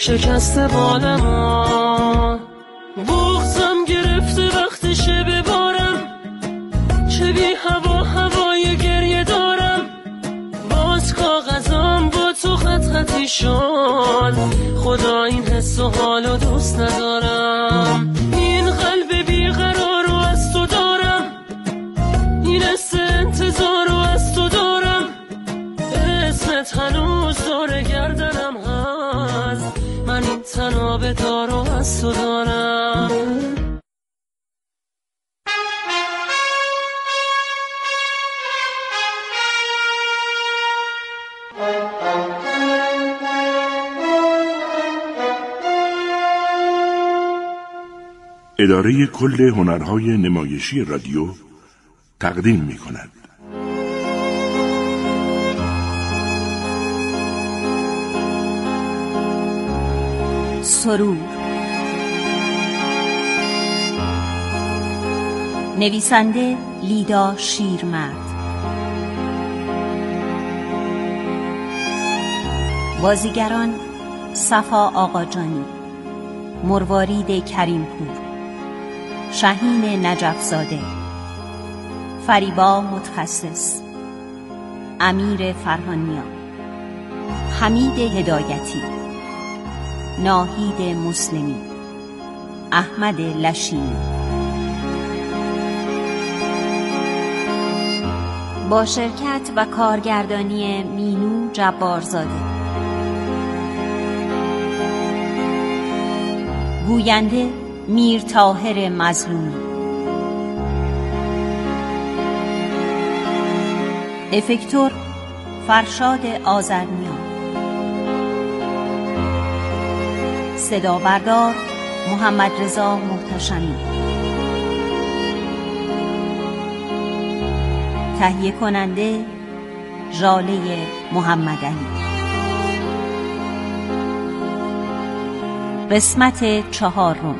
شکسته بالم، بغضم گرفته وقتشه ببارم، چه بی هوای گریه دارم، باز کاغذام با تو خطی شد، خدا این حس و حالو دوست ندارم، این قلب بیقرار رو از تو دارم، این حس انتظار رو از تو دارم، اسمت هنوز دور گردنم هست، من این تناب دارو از تو دارم. اداره کل هنرهای نمایشی رادیو تقدیم می‌کند. سرور. نویسنده لیدا شیرمرد. بازیگران صفا آقاجانی، مروارید کریمپور، شاهین نجفزاده، فریبا متخصص، امیر فرهانیا، حمید هدایتی، ناهید مسلمی، احمد لشینی. با شرکت و کارگردانی مینو جبارزاده. گوینده میر طاهر مظلومی. افکتور فرشاد آذرنیا. صدا بردار محمد رضا محتشمی. تهیه کننده ژاله محمدعلی. قسمت 4.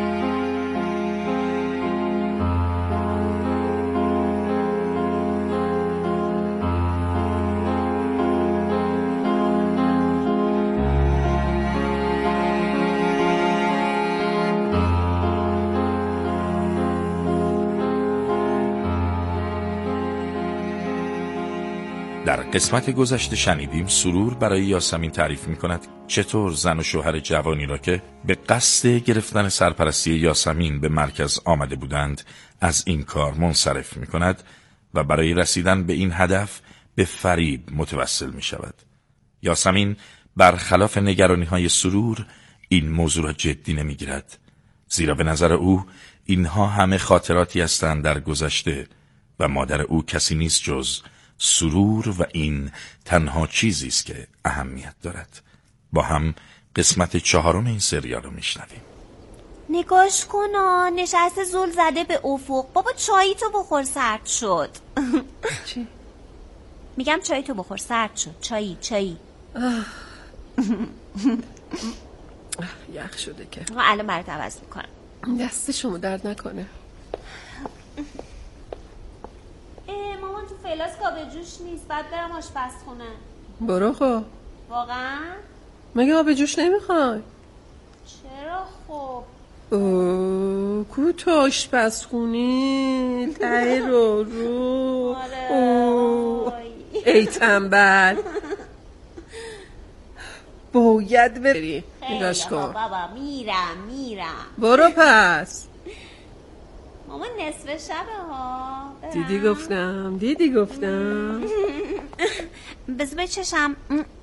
در قسمت گذشته شنیدیم سرور برای یاسمین تعریف می‌کند چطور زن و شوهر جوانی را که به قصد گرفتن سرپرستی یاسمین به مرکز آمده بودند از این کار منصرف می‌کند و برای رسیدن به این هدف به فریب متوسل می‌شود. یاسمین برخلاف نگرانی‌های سرور این موضوع را جدی نمی‌گیرد، زیرا به نظر او اینها همه خاطراتی هستند در گذشته و مادر او کسی نیست جز سرور و این تنها چیزی است که اهمیت دارد. با هم قسمت 4 این سریال رو میشنویم. نگاش کن، نشسته زل زده به افق. بابا چایی تو بخور، سرد شد. چی؟ میگم چایی تو بخور، سرد شد. چایی یخ شده که. الان برات عوض میکنم. دست شما درد نکنه. مامان تو فلاس آبجوش نیست، بعد برم آشپزخونه. برو خب. واقعا؟ مگه آبجوش نمیخوای؟ چرا خب؟ کو تو آشپزخونی ته رو. آره. ای تنبل. باید بری. نگاش کن. بابا میرم. برو پس. مامان نصف شبه ها. دیدی گفتم. بذار بچشم.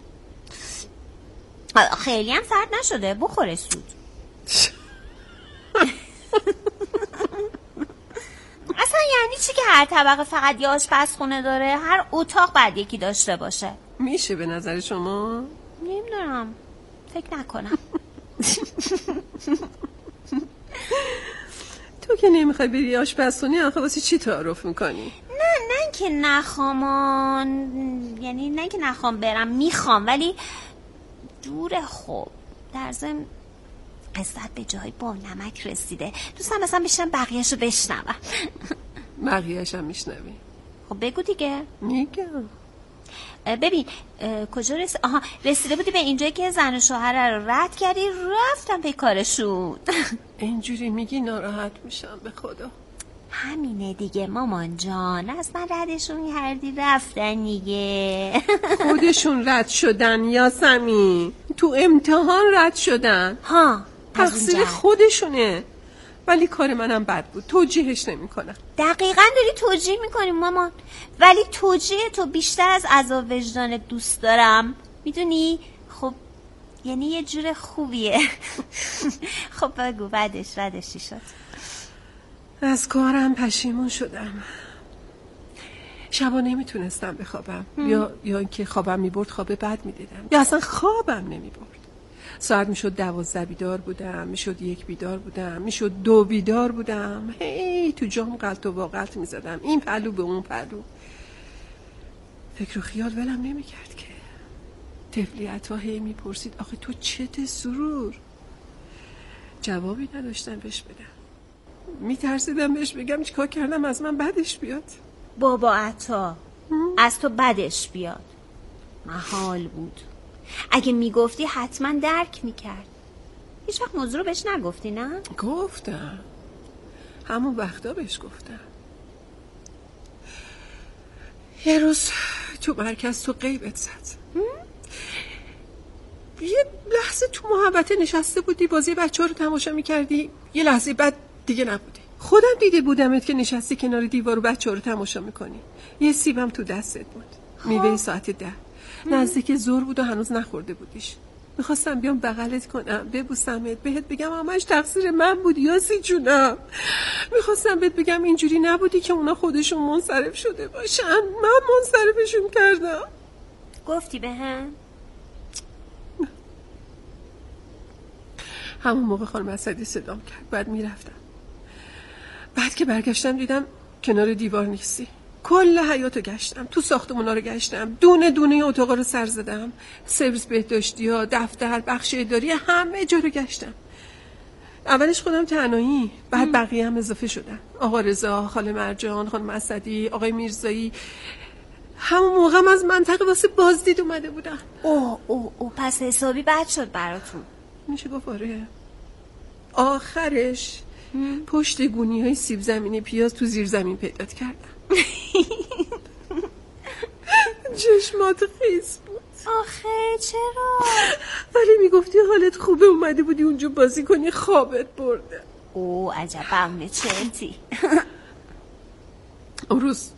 خیلی هم سرد نشده، بخوره سود. اصلا یعنی چی که هر طبقه فقط یه آشپزخونه داره؟ هر اتاق باید یکی داشته باشه. میشه به نظر شما؟ نمیدونم، فکر نکنم. تو که نمیخوای بری آشپزخونه، آخه واسه چی تعارف میکنی؟ نه که نخوامان، یعنی نه که نخوام برم، میخوام ولی دوره. خب در ضمن قصت به جای با نمک رسیده، دوستم مثلا بشنم بقیهشو بشنوم. بقیهش هم میشنوی؟ خب بگو دیگه. میگم. ببین کجا رسیده بودی به اینجایی که زن و شوهر رو رد کردی رفتم به کارشون. اینجوری میگی ناراحت میشم به خدا. همینه دیگه مامان جان، اصلا ردشون کردی رفتن دیگه. خودشون رد شدن یاسمین، تو امتحان رد شدن. ها تقصیر خودشونه، ولی کار منم بد بود، توجیهش نمی کنم. دقیقاً داری توجیه میکنی مامان، ولی توجیه تو بیشتر از عذاب وجدان دوست دارم، میدونی؟ خب یعنی یه جور خوبیه. خب بگو بعدش چی شد؟ از کارم پشیمون شدم. شبا نمیتونستم بخوابم، یا اینکه خوابم میبرد خواب بد میدیدم، یا اصلا خوابم نمیبرد. ساعت میشد 12 بیدار بودم، میشد 1 بیدار بودم، میشد 2 بیدار بودم. هی تو جام غلط و واغلط میزدم، این پهلو به اون پهلو. فکر و خیال ولم نمیکرد که طفلی عطا هی میپرسید آخه تو چته سرور؟ جوابی نداشتم بهش بدم. میترسیدم بهش بگم چیکار کردم از من بدش بیاد. بابا عطا از تو بدش بیاد محال بود. اگه میگفتی حتما درک میکرد. هیچ وقت موضوع رو بهش نگفتی نه؟ گفتم، همون وقتا بهش گفتم. یه روز تو مرکز تو غیبت زد. یه لحظه تو محبته نشسته بودی بازی بچه ها رو تماشا میکردی، یه لحظه بعد دیگه نبودی. خودم دیده بودمت که نشستی کنار دیوار و بچه ها رو تماشا میکنی. یه سیبم تو دستت بود، میوه ساعت 10. نزدیک ظهر بود و هنوز نخورده بودیش. میخواستم بیام بغلت کنم، ببوسمت، بهت بگم همش تقصیر من بود یاسی جونم. میخواستم بهت بگم اینجوری نبودی که اونا خودشون منصرف شده باشن، من منصرفشون کردم. گفتی بهم؟ همون موقع خانم اسدی صدام کرد، بعد میرفتم. بعد که برگشتم دیدم کنار دیوار نیستی. کل حیاطو گشتم، تو ساختمونا رو گشتم، دونه دونه اتاقا رو سر زدم، سرویس بهداشتی‌ها، دفتر، بخش اداری، همه جا رو گشتم. اولش خودم تنهایی، بعد بقیه هم اضافه شدن. آقا رضا، خاله مرجان، خانم اسدی، آقای میرزایی. همون موقع هم از منطقه واسه بازدید اومده بودن. اوه پس حسابی بد شد براتون. میشه گفت آره. آخرش پشت گونی‌های سیب زمینی پیاز تو زیر زمین پیدات کردم. چشمات خیس بود. آخه چرا؟ ولی میگفتی حالت خوبه، اومده بودی اونجا بازی کنی، خوابت برده. اوه عجب بمه چرتی. اون روز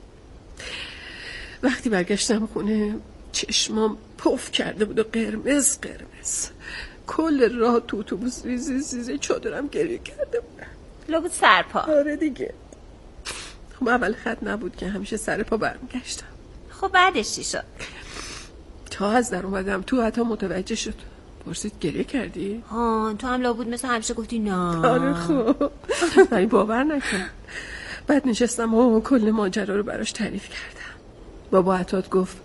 وقتی برگشتم خونه چشمام پف کرده بود و قرمز کل راه تو اتوبوس ریزی چادرم گریه کرده بودم. لابد سرپا. آره دیگه. خب اول خط نبود که همیشه سر پا برمیگشتم. خب بعدش چی شد؟ تا از در اومدم تو حتی متوجه شد، پرسید گریه کردی؟ ها تو هم لابد مثل همیشه گفتی نه. آره خب من باور نکرد. بعد نشستم و کل ماجرا رو براش تعریف کردم. بابا عطاد گفت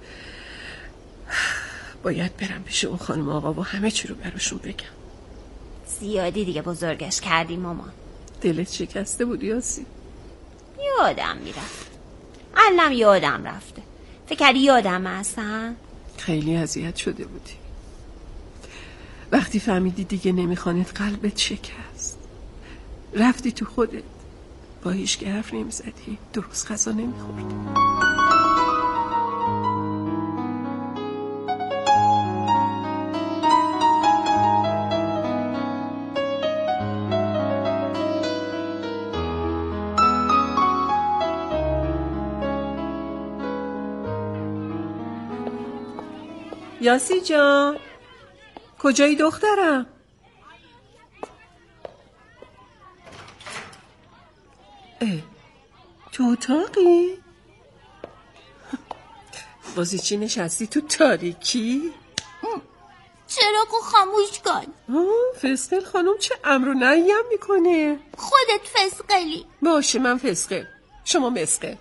باید برم پیش اون خانم آقا و همه چی رو براشون بگم. زیادی دیگه بزرگش کردی مامان. دلت شکسته بود یاسی؟ یادم میرفت، علم یادم رفته. فکر کردی یادم اصلا؟ خیلی اذیت شده بودی. وقتی فهمیدی دیگه نمیخوانت قلبت شکست، رفتی تو خودت، با هیچ که حرف نمیزدی، درست غذا نمیخوردی. یاسی جان کجایی دخترم؟ تو اتاقی؟ بازی چی نشستی تو تاریکی؟ چراغو خاموش کن. فسقل خانم چه امر و نهی هم میکنه؟ خودت فسقلی. باشه من فسقل، شما مسقل.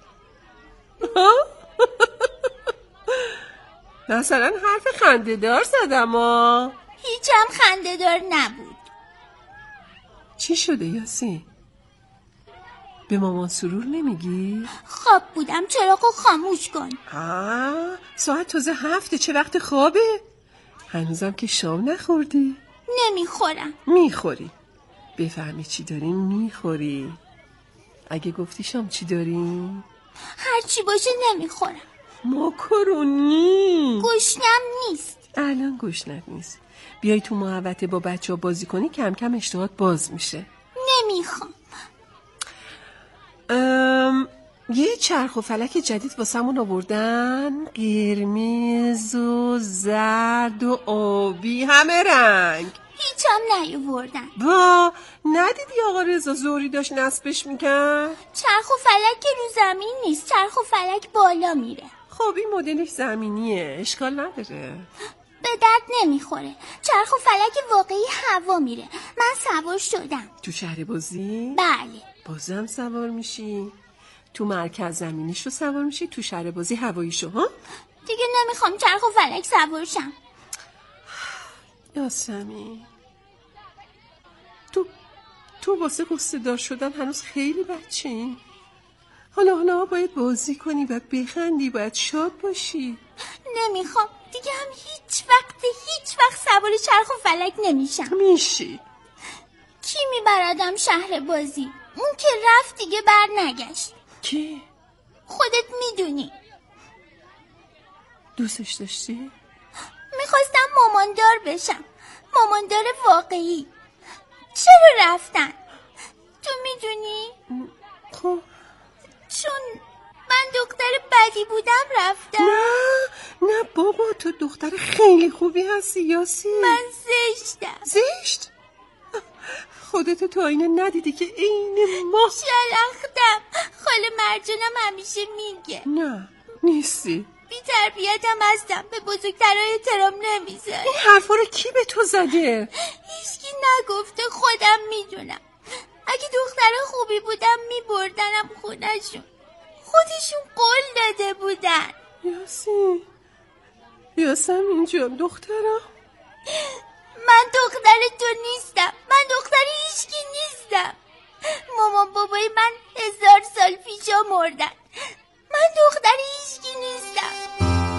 مثلا حرف خنده‌دار زدم ها. هیچم خنده‌دار نبود. چی شده یاسی؟ به مامان سرور نمیگی؟ خواب بودم، چراغو خاموش کن. ساعت تازه 7، چه وقت خوابه؟ هنوزم که شام نخوردی؟ نمیخورم. میخوری. بفهمی چی داریم میخوری. اگه گفتی شام چی داریم؟ هرچی باشه نمیخورم. ماکارونی. گشنم نیست. الان گشنت نیست. بیای تو محوطه با بچه ها بازی کنی کم کم اشتهات باز میشه. نمیخوام. یه چرخ و فلک جدید واسمون آوردن، قرمز و زرد و آبی، همه رنگ. هیچم نیاوردن. با ندیدی آقا رضا زوری داشت نصبش میکرد؟ چرخ و فلک که رو زمین نیست، چرخ و فلک بالا میره. خب این مدلش زمینیه، اشکال نداره. به درد نمیخوره. چرخ و فلک واقعی هوا میره. من سوار شدم. تو شهر بازی؟ بله. بازم سوار میشی؟ تو مرکز زمینیشو سوار میشی، تو شهر بازی هواییشو؟ ها؟ دیگه نمیخوام چرخ و فلک سوار شم. یاسمین تو واسه قصه دار شدن هنوز خیلی بچه‌ای. حالا باید بازی کنی و بخندی، باید شاد باشی. نمیخوام دیگه، هم هیچ وقت سوار چرخ و فلک نمیشم. میشی. کی میبردم شهر بازی؟ اون که رفت دیگه بر نگشت. کی؟ خودت میدونی. دوستش داشتی؟ میخواستم ماماندار بشم، ماماندار واقعی. چرا رفتن؟ تو میدونی؟ خب چون من دختر بدی بودم رفتم. نه بابا، تو دختر خیلی خوبی هستی یاسی. من زشتم. زشت؟ خودتو تو آینه ندیدی که عین ما؟ شلختم. خاله مرجانم همیشه میگه. نه نیستی. بی تربیتم هستم، به بزرگترها احترام نمیذارم. این حرفا رو کی به تو زده؟ هیچکی نگفته، خودم میدونم. اگه دختر خوبی بودم میبردنم خونه‌شون. خودشون قول داده بودن. یاسمین جان دخترم، من دختر تو نیستم. من دختر هیچکی نیستم. مامان بابای من 1000 سال پیشا مردن. من دختر هیچکی نیستم.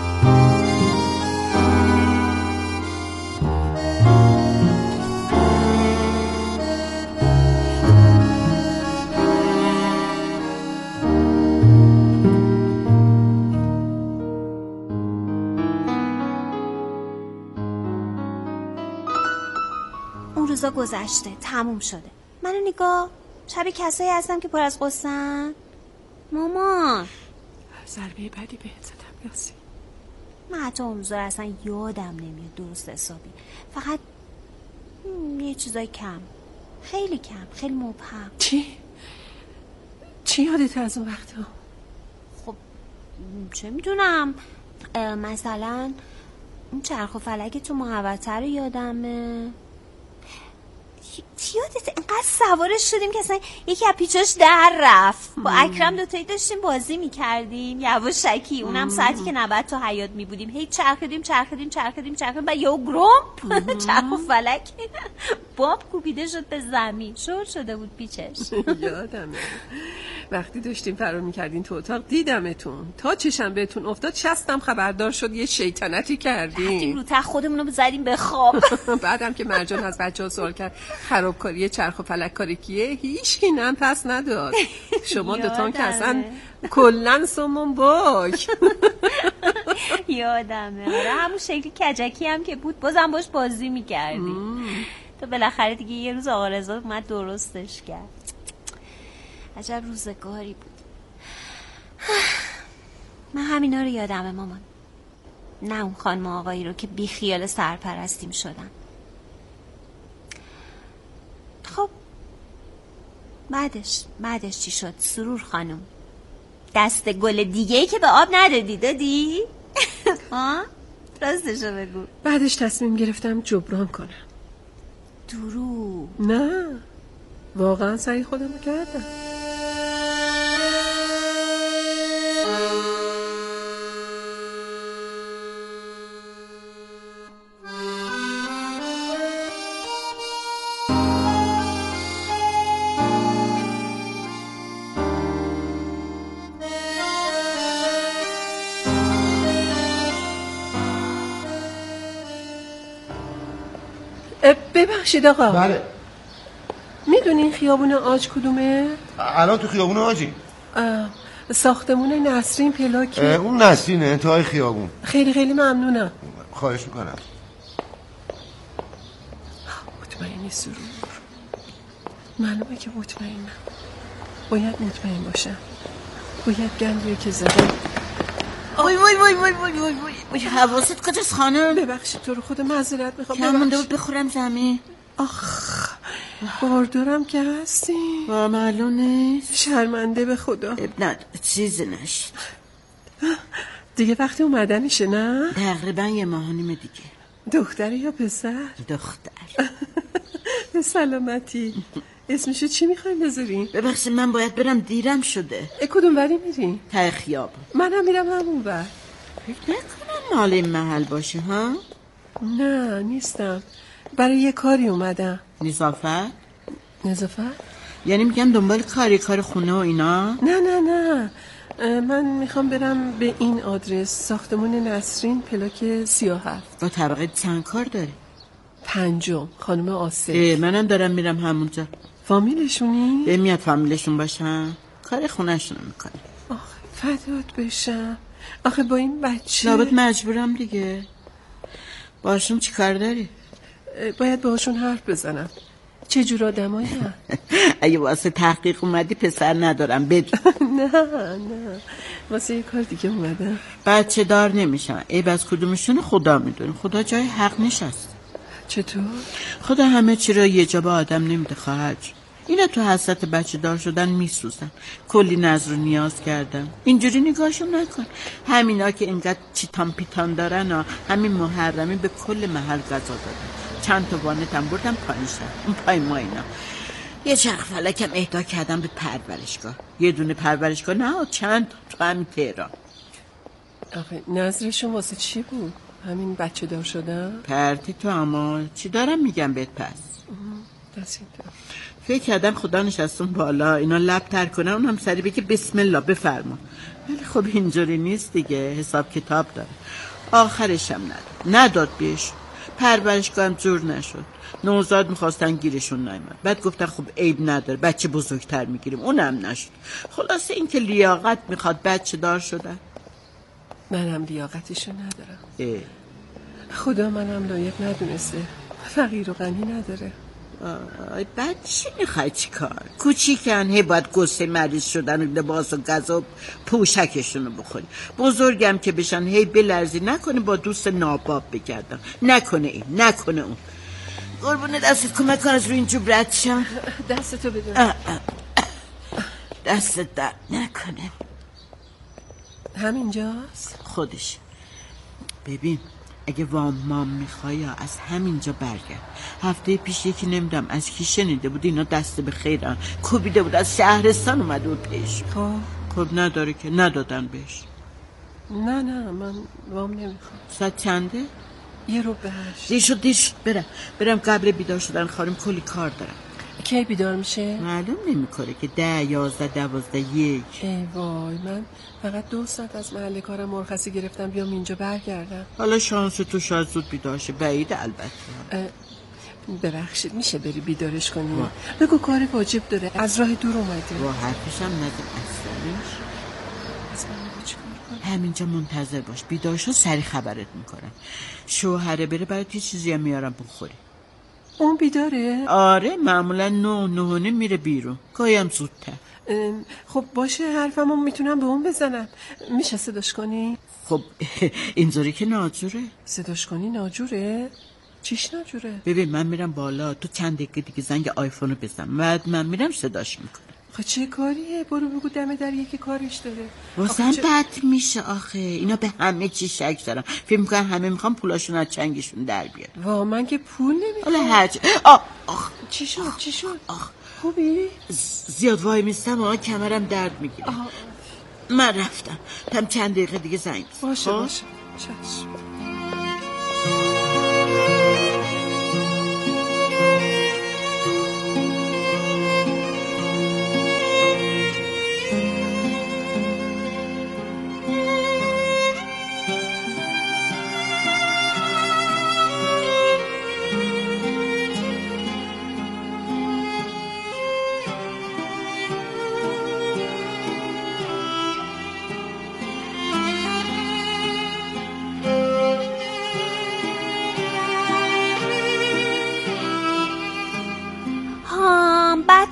اون روزا گذشته، تموم شده. منو نگاه، شبیه کسایی هستم که پر از قصه‌ن. مامان ضربه بدی بهت زدم یاسی. من حتی اون روزا اصلا یادم نمیاد درست حسابی. فقط یه چیزای کم، خیلی کم، خیلی مبهم. چی یادت از اون وقتا؟ خب چه میدونم، مثلا اون چرخ و فلک تو محوطه رو یادمه. یادت انقدر سوارش شدیم که اصلا یکی از پیچاش در رفت. با اکرم دوتایی داشتیم بازی میکردیم یواشکی، اونم ساعتی که نباید تو حیاط میبودیم. هی چرخیدیم و یهو گرم چرخ و فلک باب کوبیده شد به زمین، شور شده بود پیچش. یادمه وقتی داشتیم فرار میکردین تو اتاق دیدمتون، تا چشم بهتون افتاد شستم خبردار شد یه شیطنتی کردیم. رو تخت خودمونو بزدیم به خواب. بعدم که مرجان از بچه‌ها سوال کرد خرابکاری چرخ و فلک کاری کیه، هیچکی نم پس نداد. شما دوتان که اصلا کلن سمون باک. یادمه. آره همون شکلی کجکی هم که بود بازم باش بازی میکردیم. تو بالاخره دیگه یه روز آقا رضا اومد درستش کرد. عجب روزگاری بود. من همینا رو یادمه مامان، نه اون خانم آقایی رو که بی خیال سرپرستیم شدن. خب بعدش چی شد سرور خانم؟ دست گل دیگه‌ای که به آب ندادی دادی؟ ها؟ راستشو بگو. بعدش تصمیم گرفتم جبران کنم. دروغ. نه واقعا سعی خودم رو کردم. ببخشید آقا. بله. میدونی این خیابون آج کدومه؟ الان تو خیابون آجی. ساختمون نسرین پلاک. اون نسرینه انتهای خیابون. خیلی خیلی ممنونم. خواهش میکنم. مطمئنی سرور؟ معلومه که مطمئنم. باید مطمئن باشم. باید گندیو که زدم. وای وای وای وای وای وای وای حواست کجاست خانم؟ ببخشید تو رو خود معذرت میخوام. کم مونده بود بخورم زمین. آخ باردارم که هستی. معلوم نیست. شرمنده به خدا. نه چیزی نشد دیگه وقتی اومدنشه نه؟ تقریبا یه ماه و نیم دیگه. دختری یا پسر؟ دختر. به سلامتی. اسمشو چی میخوایم بذاریم؟ ببخشید من باید برم دیرم شده. کدوم وری میری؟ ته خیابون. منم میرم همون ور. فکر نکنم مال این محل باشه ها؟ نه نیستم. برای یه کاری اومدم. نظافت؟ نظافت؟ یعنی میگم دنبال کار خونه و اینا؟ نه من میخوام برم به این آدرس، ساختمون نسرین پلاک 37. با طبقه چند کار داری؟ 5 خانم آسه. منم دارم میرم همونجا. فامیلشونی؟ به میاد فامیلشون باشن کار خونهشونو میکنه. آخه فدات بشم. آخه با این بچه لابد مجبورم دیگه. باشون چی کار داری؟ باید باشون حرف بزنم. چه جور آدمایی هست؟ اگه واسه تحقیق اومدی پسر ندارم بدون. نه واسه یه کار دیگه اومدم. بچه دار نمیشن. عیب از کدومشون خدا میدونه. خدا جای حق نشست. چطور؟ خدا همه چی را یه جا به آدم نمیده خواهد. اینا تو حسرت بچه دار شدن میسوزن. کلی نظر و نیاز کردن. اینجوری نگاهشون نکن. همینا که اینقدر چیتان پیتان دارن همین محرمی به کل محل غذا دادن. چند تا وانتم بردم پایینشن. اون پای ما اینا. یه چرخ فلکم اهدا کردم به پرورشگاه. یه دونه پرورشگاه نه چند تو همین تهران. آخه نظرشون واسه چی بود؟ همین بچه دار شدن؟ پرتی تو اما چی دارم میگم بهت پس؟ دستیم تو. فکر کردم خدا نشستون بالا اینا لب تر کنن اونم سری بگه بسم الله بفرما. ولی خب اینجوری نیست دیگه. حساب کتاب داره. آخرشم نداد بهش. پرورشگاه هم جور نشد. نوزاد میخواستن گیرشون نیامد. بعد گفتن خب عیب نداره بچه بزرگتر میگیریم. اونم نشد. خلاصه این که لیاقت میخواد بچه دار شدن. منم لیاقتشو ندارم. خدا منم لایق ندونسته. فقیر و غنی نداره. بعد چی میخوای چی کار؟ کوچیکن هی باید گسه مریض شدن و لباس و غذا پوشکشونو بخوری. بزرگم که بشن هی بلرزی نکنه با دوست ناباب بگردم. نکنه این نکنه اون. قربونه دستت کمک کن از روی این جوب رد شم. دستتو بدون. دستت درد نکنه. همینجاست؟ خودش. ببین اگه وام میخوای از همینجا برگرد. هفته پیش یکی نمیدم از کی شنیده بود اینا دست به خیرن کوبیده بود از شهرستان اومده بود پیش. خب نداره که ندادن بهش. نه من وام نمیخوام. ساعت چنده؟ 7:08. دیر شد برم قبل بیدار شدن خانم کلی کار دارم. کی بیدار میشه؟ معلوم نمیکنه که 10 11 12 1. ای وای من فقط 2 ساعت از محل کارم مرخصی گرفتم بیام اینجا برگردم. حالا شانس تو شاید زود بیدار شه. بعید البته. ببخشید میشه بری بیدارش کنی؟ بگو کار واجب داره از راه دور اومده. با حرفش هم نزد اصلش. از من چیکار کنم؟ همینجا منتظر باش. بیدار شو سری خبرت میکنم. شوهره بره برات یه چیزی هم میارم بخوری. اون بیداره؟ آره معمولا 9 میره بیرون. گاهی هم زودتر. خب باشه حرفمو میتونم به اون بزنم. میشه صداش کنی؟ خب اینجوری که ناجوره. صداش کنی ناجوره؟ چیش ناجوره؟ ببین من میرم بالا تو چند دقیقه دیگه زنگ آیفونو بزن. بعد من میرم صداش میکنم. خب چه کاریه؟ برو بگو دم در یکی کارش داره. واسم بد میشه آخه. اینا به همه چی شک دارم. فکر میکنن همه میخوام پولاشون از چنگشون در بیارن. وا من که پول نمیخوام. حالا هرچی. چی شد؟ خوبی؟ زیاد وای میستم کمرم درد میگیره. من رفتم. هم چند دقیقه دیگه زنگ بزن. باشه چشم.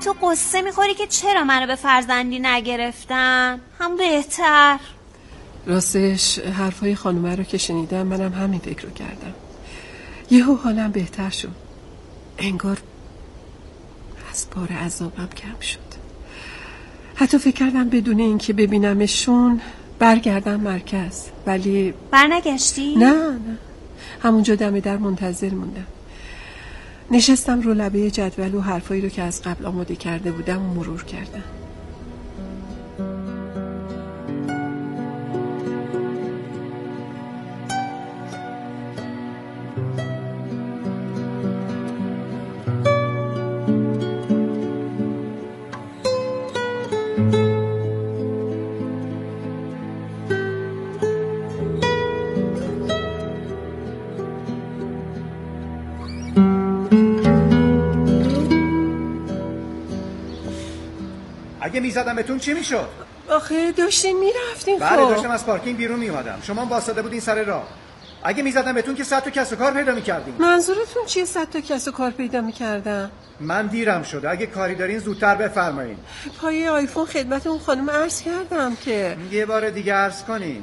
تو قصه میخوری که چرا منو به فرزندی نگرفتن؟ هم بهتر. راستش حرفای خانومه رو که شنیدم منم همین فکر رو کردم. یهو حالم بهتر شد. انگار از بار عذابم کم شد. حتی فکر کردم بدون اینکه ببینمشون برگردم مرکز، ولی برنگشتی؟ نه همونجا دم در منتظر موندم. نشستم رو لبه جدول و حرفایی رو که از قبل آماده کرده بودم و مرور کردم. اگه میزدم بهتون چی میشد؟ آخه داشتین میرفتین. بله داشتم از پارکینگ بیرون میومدم. شما واسطه بودین سر راه. اگه میزدم بهتون که 100 تا کسب و کار پیدا میکردین. منظورتون چیه 100 تا کسب و کار پیدا میکردم؟ من دیرم شده. اگه کاری دارین زودتر بفرمایین. پای آیفون خدمت اون خانم عرض کردم که یه بار دیگه عرض کنین.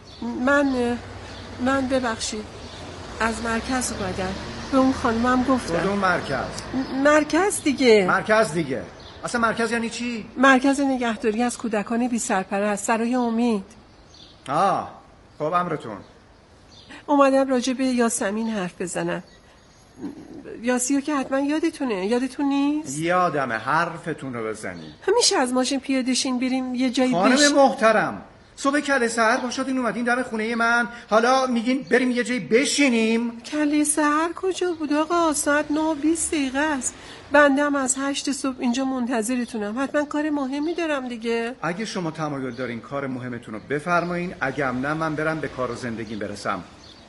من ببخشید از مرکز اومدم. به اون خانمم گفتم. کدوم مرکز؟ مرکز دیگه. مرکز دیگه. اصلا مرکز یعنی چی؟ مرکز نگهداری از کودکان بی سرپرست، سرای امید. خب امرتون. اومدم راجع به یاسمین حرف بزنم. یاسیو که حتما یادتون نیست؟ یادمه. حرفتون رو بزنید. همیشه از ماشین پیاده شین بریم یه جایی خانم محترم، صبح کله سحر باشدین اومدین دم خونه من، حالا میگین بریم یه جایی بشینیم؟ کله سحر کجا بود آقا؟ ساعت 9:20 است. بندم از 8 صبح اینجا منتظرتونم. حتما کار مهمی دارم دیگه. اگه شما تمایل دارین کار مهمتون رو بفرمایین، اگه هم نه من برم به کار و زندگیم برسم.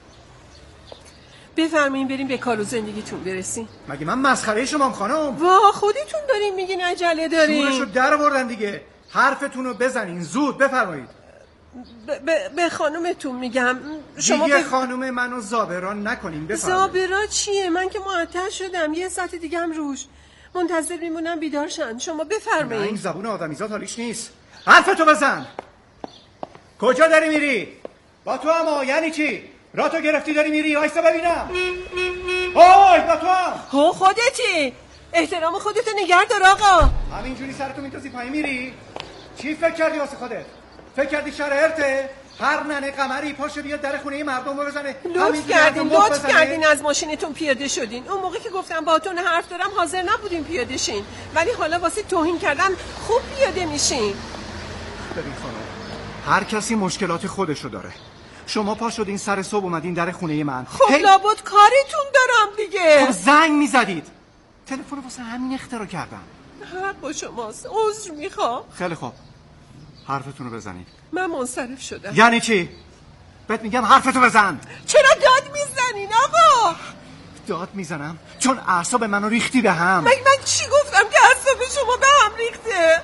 بفرمایین بریم به کار و زندگیتون برسین. مگه من مسخره شمام خانم؟ وا خودتون دارین میگین عجله دارین. شورشو در آوردن دیگه. حرفتون رو بزنین زود بفرمایید. به خانومتون میگم شما دیگه خانوم منو زابران نکنین بفرمایید. زابرا چیه؟ من که معطل شدم. یه ساعت دیگه هم روش منتظر میمونم بیدار شن. شما بفرمایید. این زبون آدمیزاد حالیش نیست. حرفتو بزن. کجا داری میری؟ با تو هم یعنی چی؟ راتو گرفتی داری میری؟ وایسا ببینم. اوی با تو هم. خودتی. احترام خودتو نگه دار آقا. همینجوری سرتو میتوزی پایین میری؟ چی فکر کردی واسه خودت؟ فکر کردی شهر ارته؟ هر ننه قمری پاشه بیاد در خونه مردم رو بزنه. لطف کردین از ماشینتون پیاده شدین. اون موقع که گفتم باهاتون حرف دارم حاضر نبودین پیاده شین، ولی حالا واسه توهین کردن خوب پیاده میشین. ببین خانم، هر کسی مشکلات خودشو داره. شما پا شدین سر صبح اومدین در خونه من. خب لابد کارتون دارم دیگه. خب زنگ میزدید. تلفن واسه همین اختراع کردم. حق با شماست. عذر میخوام. خیلی خوب. حرفتون رو بزنید. من منصرف شدم. یعنی چی؟ بهت میگم حرفتو بزن. چرا داد میزنین آقا؟ داد میزنم چون اعصاب منو ریختی به هم. من چی گفتم که اعصاب شما به هم ریخته؟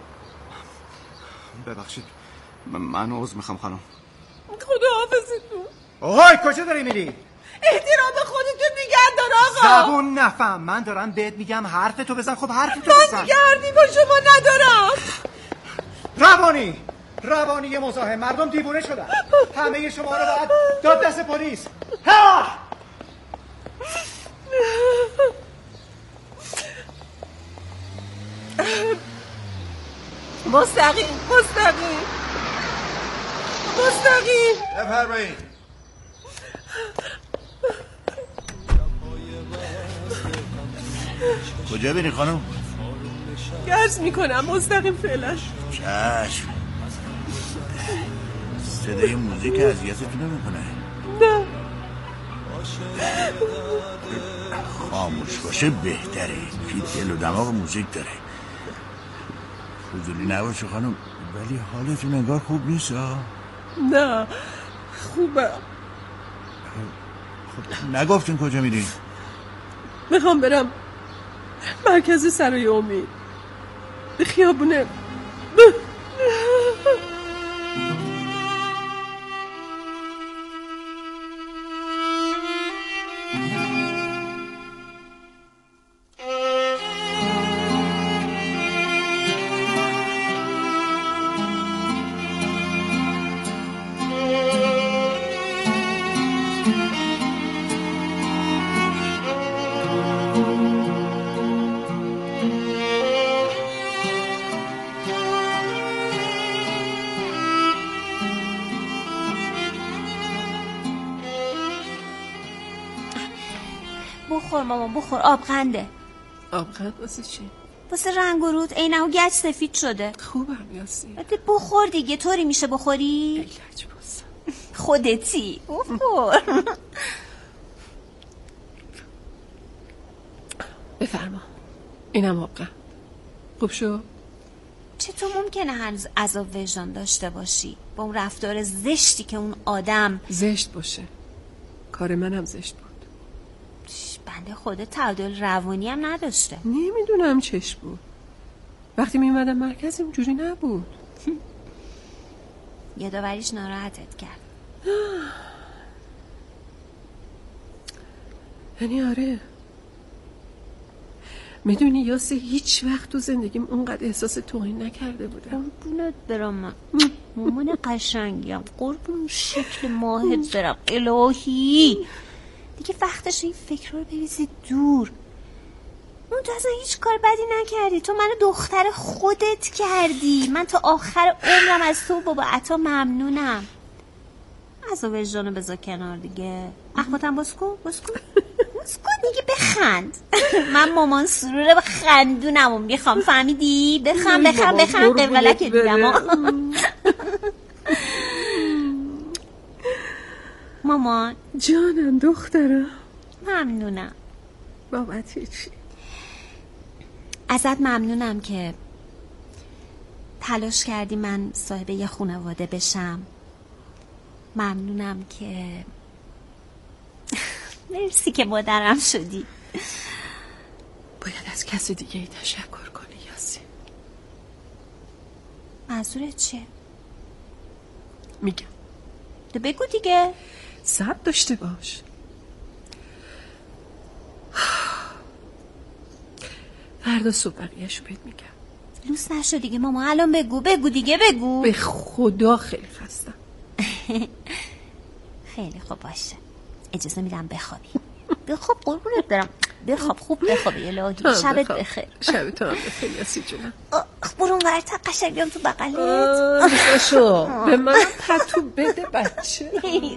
ببخشید من عذر میخوام خانم. خداحافظتون. اوهای کجا داری میری؟ احترام خودتون نگه دار آقا. زبون نفهم. من دارم بهت میگم حرفتو بزن. خب حرفتو بزن. من دیگه حرفی با شما ندارم. روانی مزاحم. مردم دیوونه شدن. همه شما رو باید داد دست پلیس. ها! مستقیم بفرمایید. کجا برین خانم؟ گرز میکنم مستقیم فعلا. چشم. صدای موزیک اذیتتون نمیکنه؟ نه. خاموش باشه بهتره. که دل و دماغ موزیک داره. فضولی نباشه خانم، ولی حالتون انگار خوب نیست. نه خوبه. خب نگفتین کجا میرین؟ میخوام برم مرکز سرای امید، به خیابونه. بخور مامان بخور، آبغنده. آبغند واسه چی؟ واسه رنگ و رود. عینه‌ها گچ سفید شده. خوبم یاسین. بخور دیگه، طوری میشه بخوری؟ لجبازم. خودتی بخور. بفرما. اینم آبغند. خوب شو؟ چطور ممکنه هنوز عذاب وجدان داشته باشی با اون رفتار زشتی که اون آدم زشت باشه؟ کار منم زشت بود. بنده خدا تعادل روانی هم نداشته. نمیدونم چش بود. وقتی میومدم مرکز اینجوری نبود. یادآوریش ناراحتت کرد؟ یعنی آره. میدونی یاسه هیچ وقت تو زندگیم اونقدر احساس توهین نکرده بودم. قربونت برم من مامان قشنگیم، قربون شکل ماهت برم. الهی دیگه وقتش این فکر رو بریزی دور. اون تو اصلا هیچ کار بدی نکردی، تو منو دختر خودت کردی. من تا آخر عمرم از تو بابا عطا ممنونم. از وجدانو بذار کنار دیگه. اخواتم باز کن دیگه، بخند. من مامان سرور بخندونم میخوام، فهمیدی؟ بخند قبلک دیدم. مامان جانم دخترم. ممنونم. بابت چی؟ ازت ممنونم که تلاش کردی من صاحب یه خانواده بشم. ممنونم که مرسی که مادرم شدی. باید از کسی دیگه ای تشکر کنی یاسین. منظورت چیه؟ میگم. بگو دیگه. صبر داشته باش. فردا صبح بقیه‌شو بهت میگم. لوس نشو دیگه ماما، الان بگو دیگه بگو. به خدا خیلی خستم. خیلی خوب باشه، اجازه میدم بخوابی. بخواب قربونت برم، بخواب خوب بخوابی. الهی شبت بخیر. شبت هم بخیر یاسی جونم. برو اونور تا قشنگم تو بغلت. بساشو به من پتو بده بچه.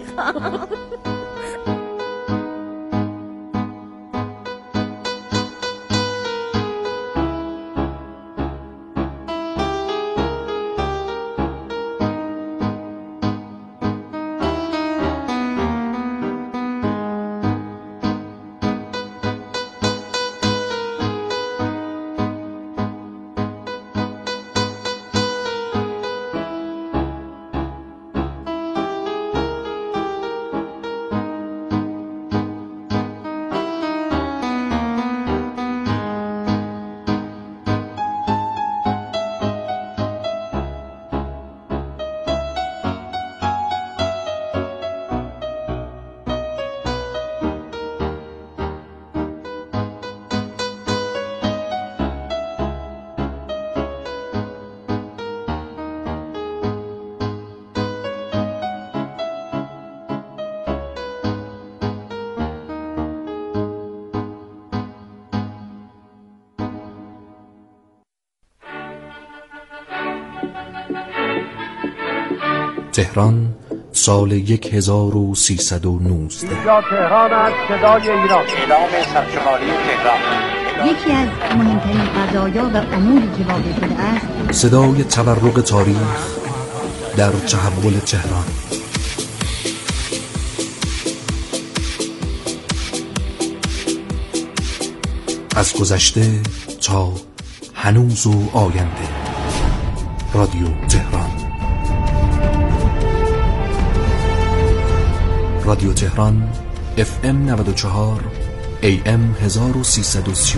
تهران سال 1319. اینجا تهران است، صدای ایران. اعلام سرشماری تهران. یکی از مهمترین قضایا و اموری که واقع شده است، صدای تورق تاریخ در تحول تهران. از گذشته تا هنوز و آینده. رادیو تهران. رادیو تهران FM 94 AM 1330